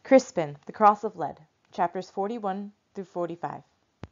Crispin, The Cross of Lead, chapters 41 through 45.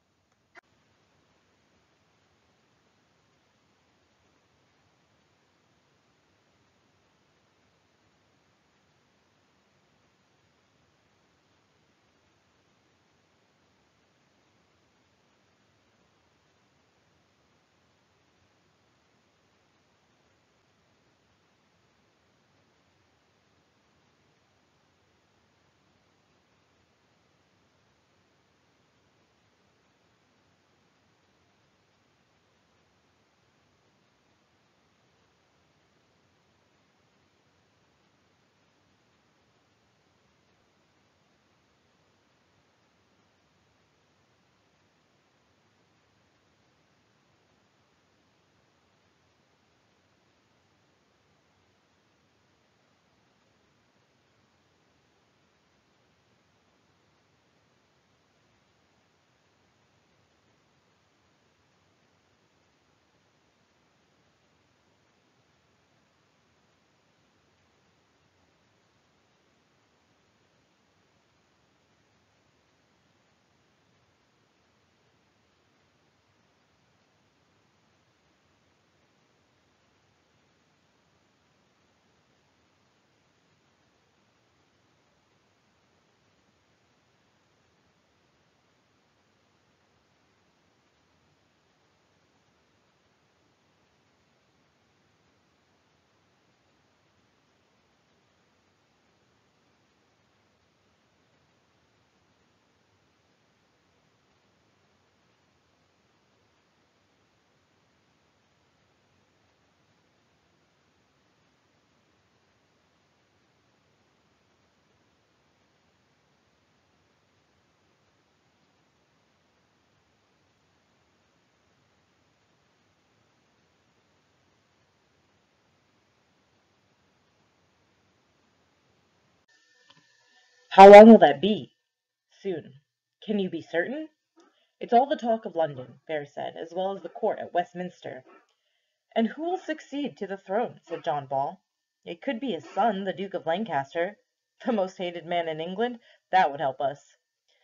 How long will that be? Soon. Can you be certain? It's all the talk of London, Bear said, as well as the court at Westminster. And who will succeed to the throne? Said John Ball. It could be his son, the Duke of Lancaster, the most hated man in England. That would help us.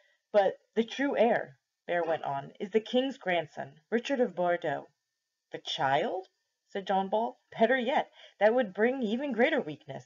But the true heir, Bear went on, is the king's grandson, Richard of Bordeaux. The child? Said John Ball. Better yet, that would bring even greater weakness.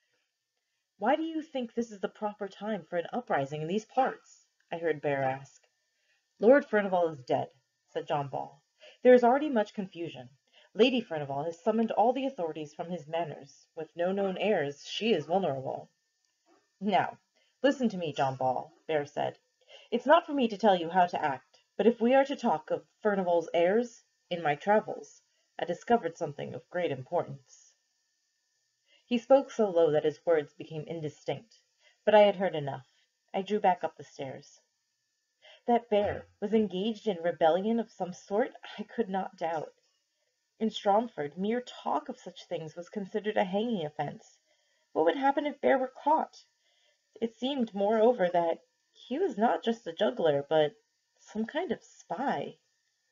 Why do you think this is the proper time for an uprising in these parts? I heard Bear ask. Lord Furnival is dead, said John Ball. There is already much confusion. Lady Furnival has summoned all the authorities from his manors. With no known heirs, she is vulnerable. Now, listen to me, John Ball, Bear said. It's not for me to tell you how to act, but if we are to talk of Furnival's heirs, in my travels, I discovered something of great importance. He spoke so low that his words became indistinct, but I had heard enough. I drew back up the stairs. That Bear was engaged in rebellion of some sort I could not doubt. In Stromford, mere talk of such things was considered a hanging offence. What would happen if Bear were caught? It seemed, moreover, that he was not just a juggler, but some kind of spy.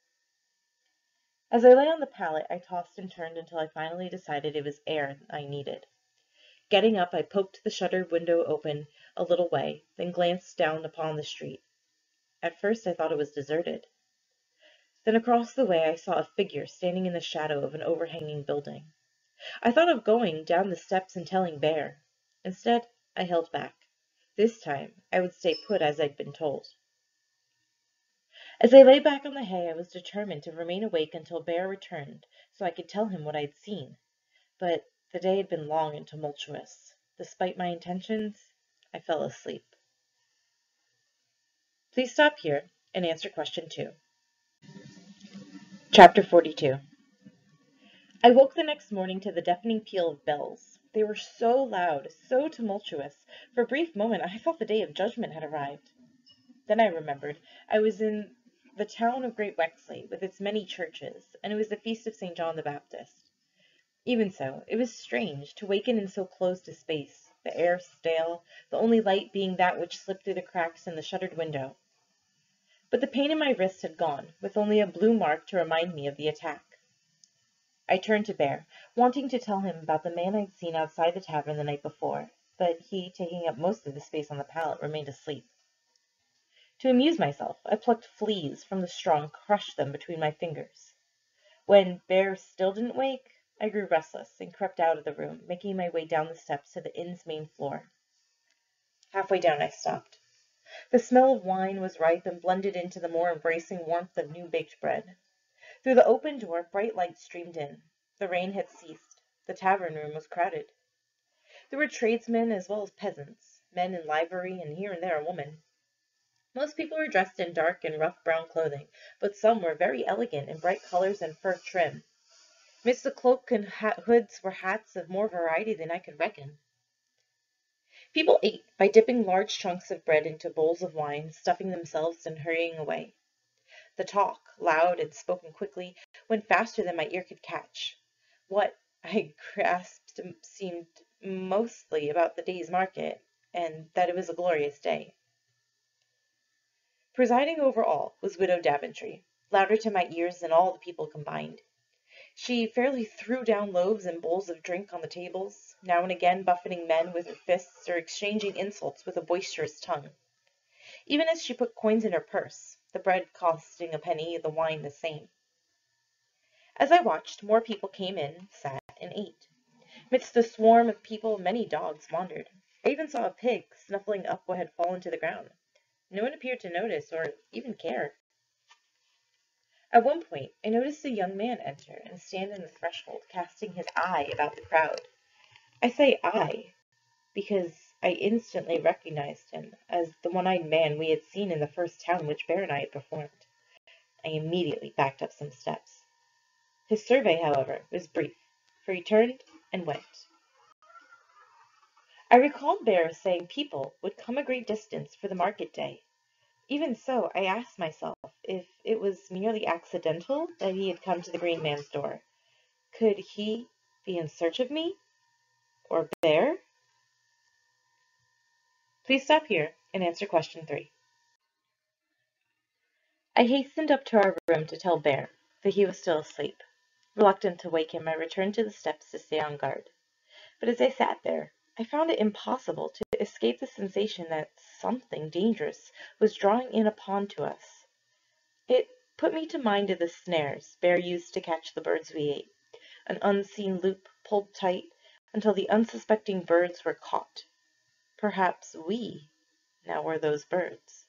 As I lay on the pallet, I tossed and turned until I finally decided it was air I needed. Getting up, I poked the shuttered window open a little way, then glanced down upon the street. At first I thought it was deserted. Then across the way I saw a figure standing in the shadow of an overhanging building. I thought of going down the steps and telling Bear. Instead, I held back. This time I would stay put as I'd been told. As I lay back on the hay, I was determined to remain awake until Bear returned, so I could tell him what I had seen. But the day had been long and tumultuous. Despite my intentions, I fell asleep. Please stop here and answer question 2. Chapter 42. I woke the next morning to the deafening peal of bells. They were so loud, so tumultuous. For a brief moment I thought the day of judgment had arrived. Then I remembered I was in the town of Great Wexley, with its many churches, and it was the feast of St. John the Baptist. Even so, it was strange to waken in so closed a space, the air stale, the only light being that which slipped through the cracks in the shuttered window. But the pain in my wrist had gone, with only a blue mark to remind me of the attack. I turned to Bear, wanting to tell him about the man I'd seen outside the tavern the night before. but he, taking up most of the space on the pallet, remained asleep. To amuse myself, I plucked fleas from the straw and crushed them between my fingers. When Bear still didn't wake, I grew restless and crept out of the room, making my way down the steps to the inn's main floor. Halfway down I stopped. The smell of wine was ripe and blended into the more embracing warmth of new-baked bread. Through the open door bright light streamed in. The rain had ceased. The tavern-room was crowded. There were tradesmen as well as peasants, men in livery and here and there a woman. Most people were dressed in dark and rough brown clothing, but some were very elegant in bright colors and fur trim. Midst the cloak and hoods were hats of more variety than I could reckon. People ate by dipping large chunks of bread into bowls of wine, stuffing themselves and hurrying away. The talk, loud and spoken quickly, went faster than my ear could catch. What I grasped seemed mostly about the day's market, and that it was a glorious day. Presiding over all was Widow Daventry, louder to my ears than all the people combined. She fairly threw down loaves and bowls of drink on the tables, now and again buffeting men with her fists or exchanging insults with a boisterous tongue. Even as she put coins in her purse, the bread costing a penny, the wine the same. As I watched, more people came in, sat, and ate. Midst the swarm of people, many dogs wandered. I even saw a pig snuffling up what had fallen to the ground. No one appeared to notice or even care. At one point, I noticed a young man enter and stand in the threshold, casting his eye about the crowd. I say "I," because I instantly recognized him as the one-eyed man we had seen in the first town which Bear and I had performed. I immediately backed up some steps. His survey, however, was brief, for he turned and went. I recalled Bear saying people would come a great distance for the market day. Even so, I asked myself if it was merely accidental that he had come to the Green Man's door. Could he be in search of me? Or Bear? Please stop here and answer question 3. I hastened up to our room to tell Bear that he was still asleep. Reluctant to wake him, I returned to the steps to stay on guard. But as I sat there, I found it impossible to escape the sensation that something dangerous was drawing in upon to us. It put me to mind of the snares Bear used to catch the birds we ate, an unseen loop pulled tight until the unsuspecting birds were caught. Perhaps we now were those birds.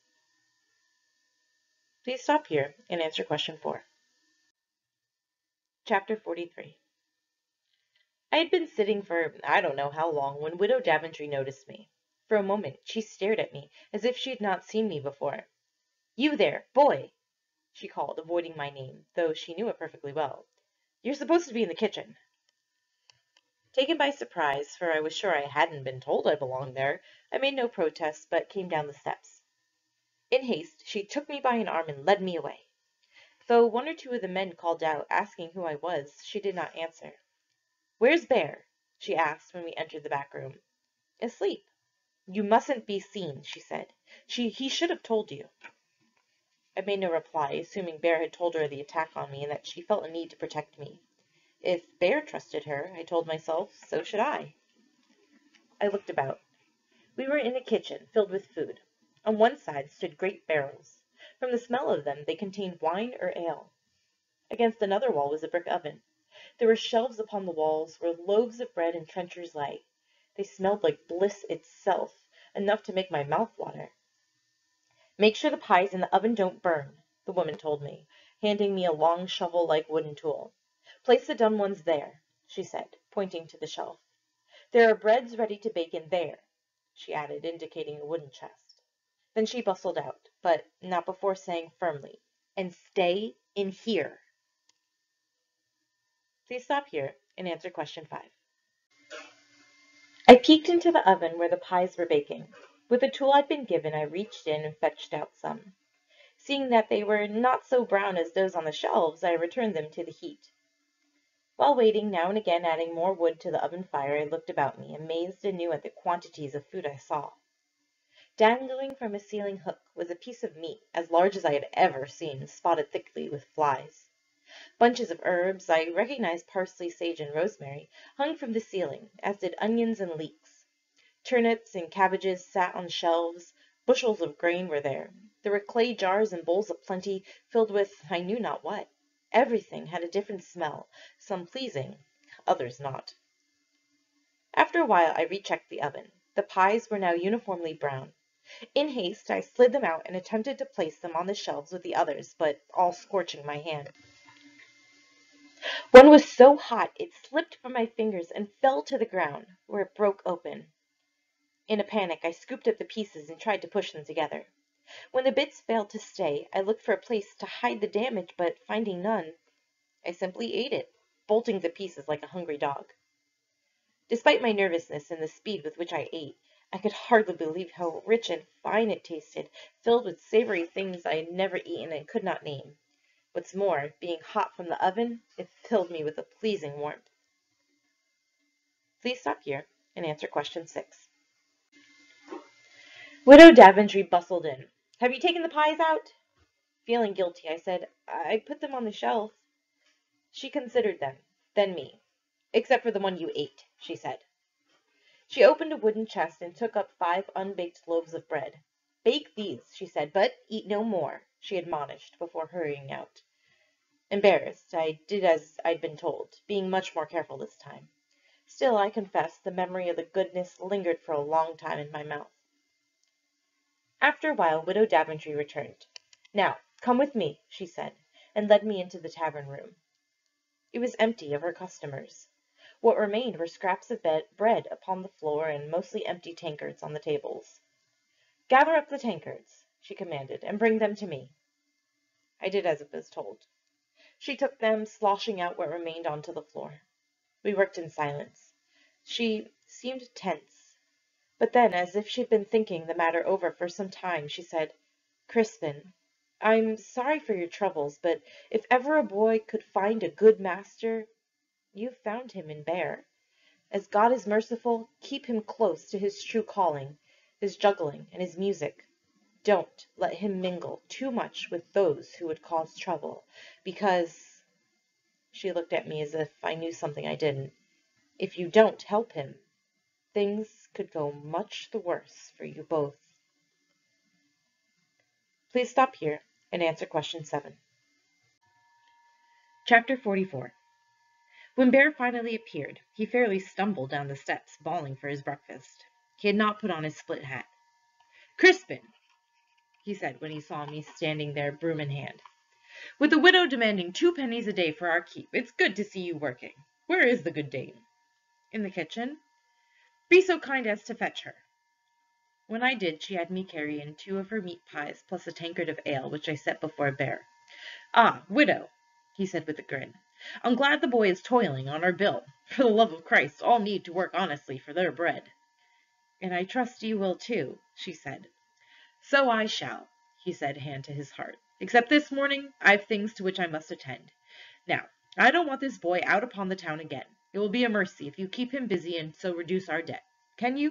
Please stop here and answer question 4. Chapter 43. I had been sitting for I don't know how long when Widow Daventry noticed me. For a moment she stared at me as if she had not seen me before. "You there, boy!" she called, avoiding my name, though she knew it perfectly well. "You're supposed to be in the kitchen." Taken by surprise, for I was sure I hadn't been told I belonged there, I made no protest, but came down the steps. In haste, she took me by an arm and led me away. Though one or two of the men called out, asking who I was, she did not answer. "Where's Bear?" she asked when we entered the back room. "Asleep." "You mustn't be seen," she said. He should have told you." I made no reply, assuming Bear had told her of the attack on me and that she felt a need to protect me. If Bear trusted her, I told myself, so should I. I looked about. We were in a kitchen filled with food. On one side stood great barrels. From the smell of them, they contained wine or ale. Against another wall was a brick oven. There were shelves upon the walls where loaves of bread and trenchers lay. They smelled like bliss itself, enough to make my mouth water. "Make sure the pies in the oven don't burn," the woman told me, handing me a long shovel-like wooden tool. "Place the done ones there," she said, pointing to the shelf. "There are breads ready to bake in there," she added, indicating a wooden chest. Then she bustled out, but not before saying firmly, "And stay in here." Please stop here and answer question 5. I peeked into the oven where the pies were baking. With the tool I'd been given, I reached in and fetched out some. Seeing that they were not so brown as those on the shelves, I returned them to the heat. While waiting, now and again adding more wood to the oven fire, I looked about me, amazed anew at the quantities of food I saw. Dangling from a ceiling hook was a piece of meat as large as I had ever seen, spotted thickly with flies. Bunches of herbs, I recognized parsley, sage, and rosemary, hung from the ceiling, as did onions and leeks. Turnips and cabbages sat on shelves. Bushels of grain were there. There were clay jars and bowls aplenty, filled with I knew not what. Everything had a different smell, some pleasing, others not. After a while I rechecked the oven. The pies were now uniformly brown. In haste I slid them out and attempted to place them on the shelves with the others, but all scorching my hand. One was so hot it slipped from my fingers and fell to the ground, where it broke open. In a panic I scooped up the pieces and tried to push them together. When the bits failed to stay, I looked for a place to hide the damage, but finding none, I simply ate it, bolting the pieces like a hungry dog. Despite my nervousness and the speed with which I ate, I could hardly believe how rich and fine it tasted, filled with savory things I had never eaten and could not name. What's more, being hot from the oven, it filled me with a pleasing warmth. Please stop here and answer question 6. Widow Daventry bustled in. Have you taken the pies out? Feeling guilty, I said, I put them on the shelf. She considered them, then me. Except for the one you ate, she said. She opened a wooden chest and took up 5 unbaked loaves of bread. Bake these, she said, but eat no more, she admonished before hurrying out. Embarrassed, I did as I'd been told, being much more careful this time. Still, I confess, the memory of the goodness lingered for a long time in my mouth. After a while, Widow Daventry returned. Now, come with me, she said, and led me into the tavern room. It was empty of her customers. What remained were scraps of bread upon the floor and mostly empty tankards on the tables. Gather up the tankards, she commanded, and bring them to me. I did as I was told. She took them, sloshing out what remained onto the floor. We worked in silence. She seemed tense. But then, as if she'd been thinking the matter over for some time, she said, Crispin, I'm sorry for your troubles, but if ever a boy could find a good master, you've found him in Bear. As God is merciful, keep him close to his true calling, his juggling and his music. Don't let him mingle too much with those who would cause trouble, because, she looked at me as if I knew something I didn't, if you don't help him, things could go much the worse for you both. Please stop here and answer question 7. Chapter 44. When Bear finally appeared, he fairly stumbled down the steps, bawling for his breakfast. He had not put on his split hat. Crispin, he said when he saw me standing there, broom in hand. With the widow demanding 2 pennies a day for our keep, it's good to see you working. Where is the good dame? In the kitchen. Be so kind as to fetch her. When I did, she had me carry in 2 of her meat pies, plus a tankard of ale, which I set before Bear. Ah, widow, he said with a grin, I'm glad the boy is toiling on our bill. For the love of Christ, all need to work honestly for their bread. And I trust you will too, she said. So I shall, he said, hand to his heart. Except this morning, I've things to which I must attend. Now, I don't want this boy out upon the town again. It will be a mercy if you keep him busy and so reduce our debt. Can you?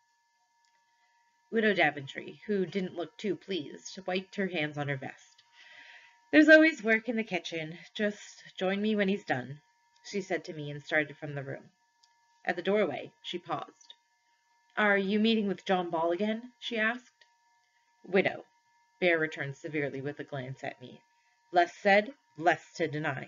Widow Daventry, who didn't look too pleased, wiped her hands on her vest. There's always work in the kitchen. Just join me when he's done, she said to me and started from the room. At the doorway, she paused. Are you meeting with John Ball again? She asked. Widow, Bear returned severely with a glance at me. Less said, less to deny.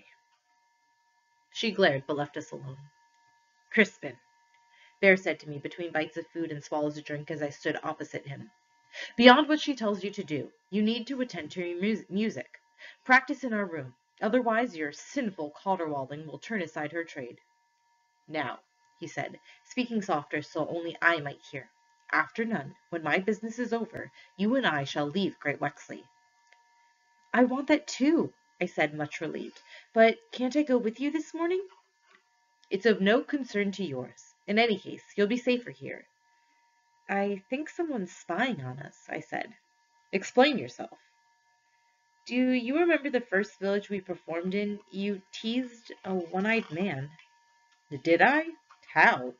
She glared, but left us alone. Crispin, Bear said to me between bites of food and swallows of drink as I stood opposite him. Beyond what she tells you to do, you need to attend to your music. Practice in our room. Otherwise, your sinful caterwauling will turn aside her trade. Now, he said, speaking softer so only I might hear, after none, when my business is over, you and I shall leave Great Wexley. I want that too, I said, much relieved. But can't I go with you this morning? It's of no concern to yours. In any case, you'll be safer here. I think someone's spying on us, I said. Explain yourself. Do you remember the first village we performed in? You teased a one-eyed man. Did I? How?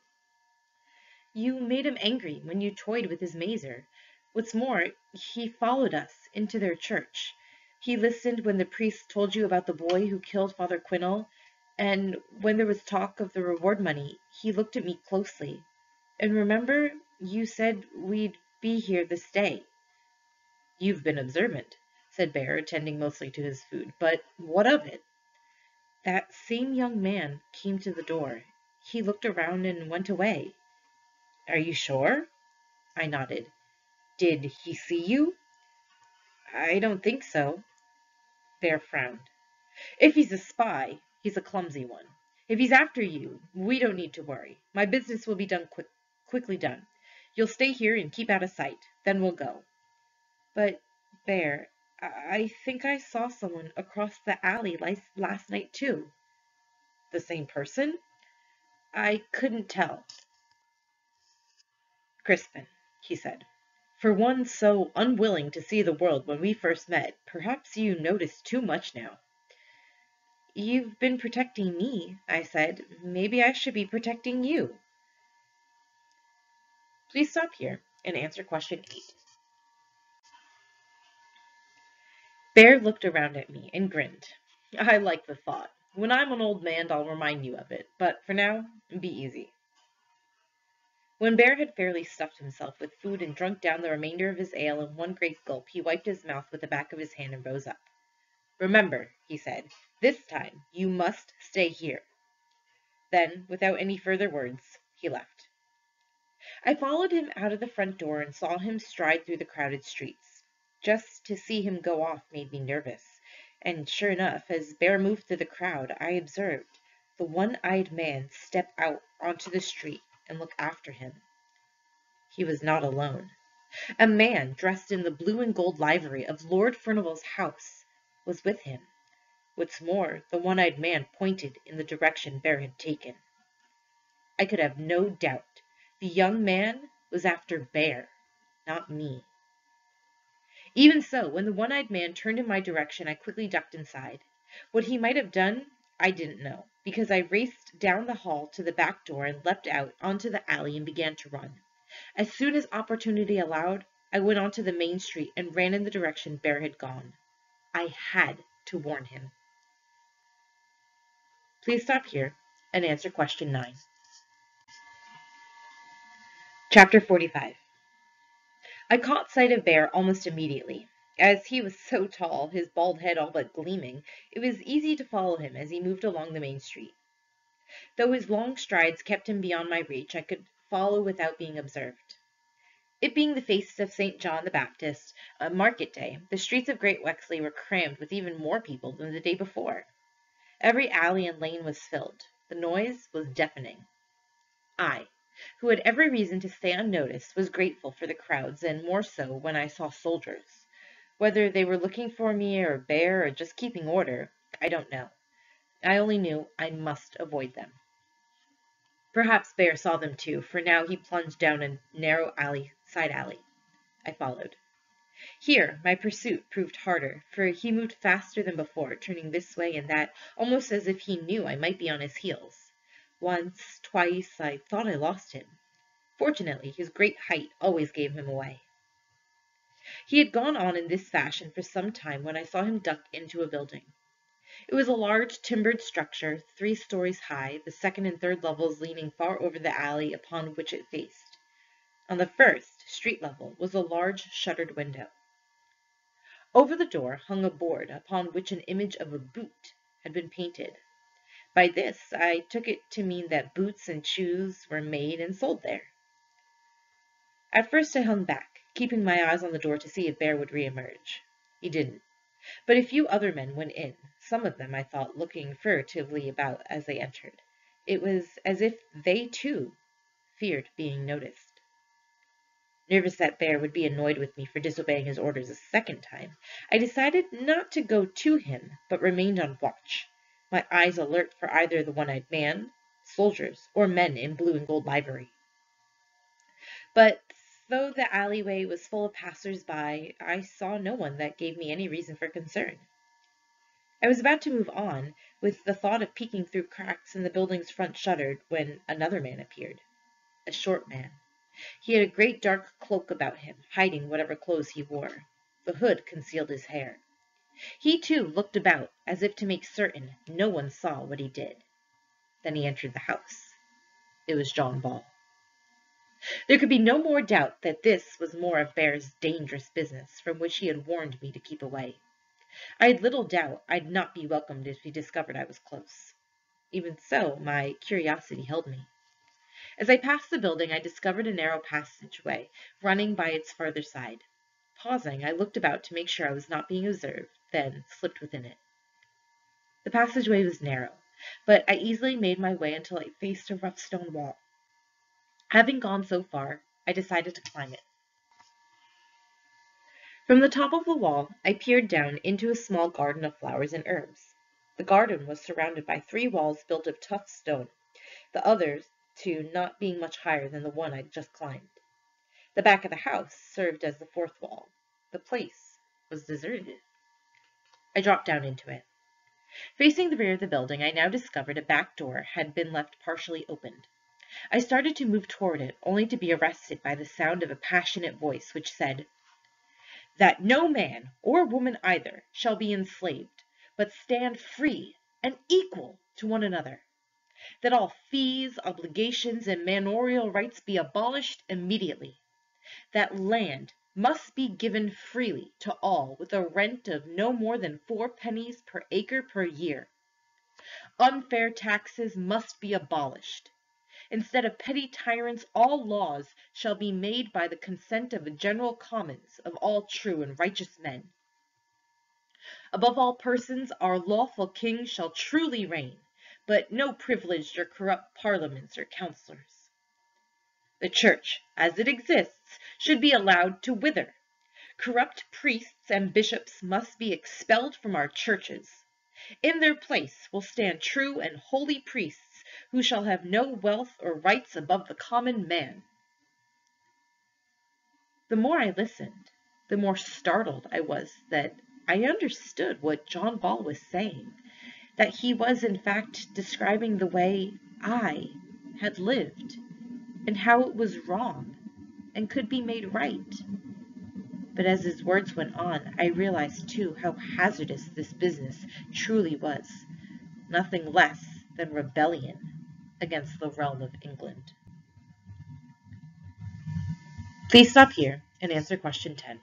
You made him angry when you toyed with his mazer. What's more, he followed us into their church. He listened when the priest told you about the boy who killed Father Quinnell, and when there was talk of the reward money, he looked at me closely. And remember, You said we'd be here this day." "You've been observant," said Bear, attending mostly to his food. "But what of it?" "That same young man came to the door. He looked around and went away." "Are you sure?" I nodded. "Did he see you?" "I don't think so." Bear frowned. "If he's a spy, he's a clumsy one. If he's after you, we don't need to worry. My business will be quickly done. You'll stay here and keep out of sight. Then we'll go." "But, Bear, I think I saw someone across the alley last night, too." "The same person?" "I couldn't tell." "Crispin," he said, "for one so unwilling to see the world when we first met, perhaps you notice too much now." "You've been protecting me," I said. "Maybe I should be protecting you." Please stop here and answer question 8. Bear looked around at me and grinned. "I like the thought. When I'm an old man, I'll remind you of it. But for now, be easy." When Bear had fairly stuffed himself with food and drunk down the remainder of his ale in one great gulp, he wiped his mouth with the back of his hand and rose up. "Remember," he said, "this time you must stay here." Then, without any further words, he left. I followed him out of the front door and saw him stride through the crowded streets. Just to see him go off made me nervous, and sure enough, as Bear moved through the crowd, I observed the one-eyed man step out onto the street and look after him. He was not alone. A man dressed in the blue and gold livery of Lord Furnival's house was with him. What's more, the one-eyed man pointed in the direction Bear had taken. I could have no doubt. The young man was after Bear, not me. Even so, when the one-eyed man turned in my direction, I quickly ducked inside. What he might have done, I didn't know, because I raced down the hall to the back door and leapt out onto the alley and began to run. As soon as opportunity allowed, I went onto the main street and ran in the direction Bear had gone. I had to warn him. Please stop here and answer question 9. Chapter 45. I caught sight of Bear almost immediately. As he was so tall, his bald head all but gleaming, it was easy to follow him as he moved along the main street. Though his long strides kept him beyond my reach, I could follow without being observed. It being the feast of St. John the Baptist, market day, the streets of Great Wexley were crammed with even more people than the day before. Every alley and lane was filled. The noise was deafening. I, who had every reason to stay unnoticed, was grateful for the crowds, and more so when I saw soldiers. Whether they were looking for me or Bear or just keeping order, I don't know. I only knew I must avoid them. Perhaps Bear saw them too, for now he plunged down a narrow side alley. I followed. Here my pursuit proved harder, for he moved faster than before, turning this way and that, almost as if he knew I might be on his heels. Once, twice, I thought I lost him. Fortunately, his great height always gave him away. He had gone on in this fashion for some time when I saw him duck into a building. It was a large timbered structure, 3 stories high, the second and third levels leaning far over the alley upon which it faced. On the first, street level, was a large shuttered window. Over the door hung a board upon which an image of a boot had been painted. By this I took it to mean that boots and shoes were made and sold there. At first I hung back, keeping my eyes on the door to see if Bear would re-emerge. He didn't. But a few other men went in, some of them, I thought, looking furtively about as they entered. It was as if they, too, feared being noticed. Nervous that Bear would be annoyed with me for disobeying his orders a second time, I decided not to go to him, but remained on watch, my eyes alert for either the one-eyed man, soldiers, or men in blue and gold livery. But though the alleyway was full of passers-by, I saw no one that gave me any reason for concern. I was about to move on, with the thought of peeking through cracks in the building's front shutter, when another man appeared. A short man. He had a great dark cloak about him, hiding whatever clothes he wore. The hood concealed his hair. He, too, looked about, as if to make certain no one saw what he did. Then he entered the house. It was John Ball. There could be no more doubt that this was more of Bear's dangerous business, from which he had warned me to keep away. I had little doubt I'd not be welcomed if he discovered I was close. Even so, my curiosity held me. As I passed the building, I discovered a narrow passageway running by its farther side. Pausing, I looked about to make sure I was not being observed, then slipped within it. The passageway was narrow, but I easily made my way until I faced a rough stone wall. Having gone so far, I decided to climb it. From the top of the wall, I peered down into a small garden of flowers and herbs. The garden was surrounded by 3 walls built of tough stone, the others 2 not being much higher than the one I'd just climbed. The back of the house served as the 4th wall. The place was deserted. I dropped down into it. Facing the rear of the building, I now discovered a back door had been left partially opened. I started to move toward it, only to be arrested by the sound of a passionate voice which said, "That no man, or woman either, shall be enslaved, but stand free and equal to one another. That all fees, obligations, and manorial rights be abolished immediately. That land must be given freely to all with a rent of no more than 4 pennies per acre per year. Unfair taxes must be abolished. Instead of petty tyrants, all laws shall be made by the consent of a general commons of all true and righteous men. Above all persons, our lawful king shall truly reign, but no privileged or corrupt parliaments or councillors. The church, as it exists, should be allowed to wither. Corrupt priests and bishops must be expelled from our churches. In their place will stand true and holy priests, who shall have no wealth or rights above the common man." The more I listened, the more startled I was that I understood what John Ball was saying, that he was in fact describing the way I had lived, and how it was wrong and could be made right. But as his words went on, I realized too how hazardous this business truly was, nothing less than rebellion against the realm of England. Please stop here and answer question 10.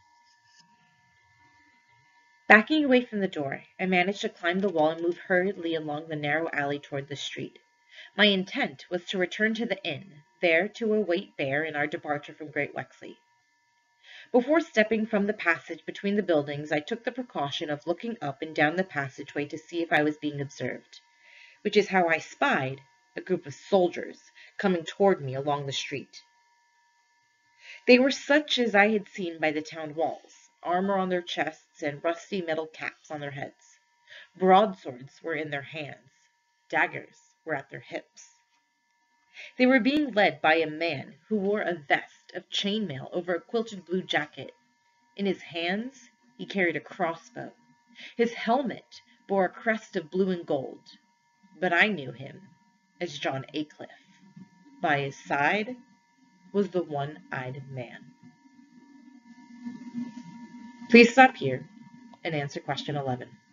Backing away from the door, I managed to climb the wall and move hurriedly along the narrow alley toward the street. My intent was to return to the inn, there to await Bear in our departure from Great Wexley. Before stepping from the passage between the buildings, I took the precaution of looking up and down the passageway to see if I was being observed, which is how I spied a group of soldiers coming toward me along the street. They were such as I had seen by the town walls, armor on their chests and rusty metal caps on their heads. Broadswords were in their hands, daggers were at their hips. They were being led by a man who wore a vest of chainmail over a quilted blue jacket. In his hands he carried a crossbow. His helmet bore a crest of blue and gold, but I knew him as John Aycliffe. By his side was the one-eyed man. Please stop here and answer question 11.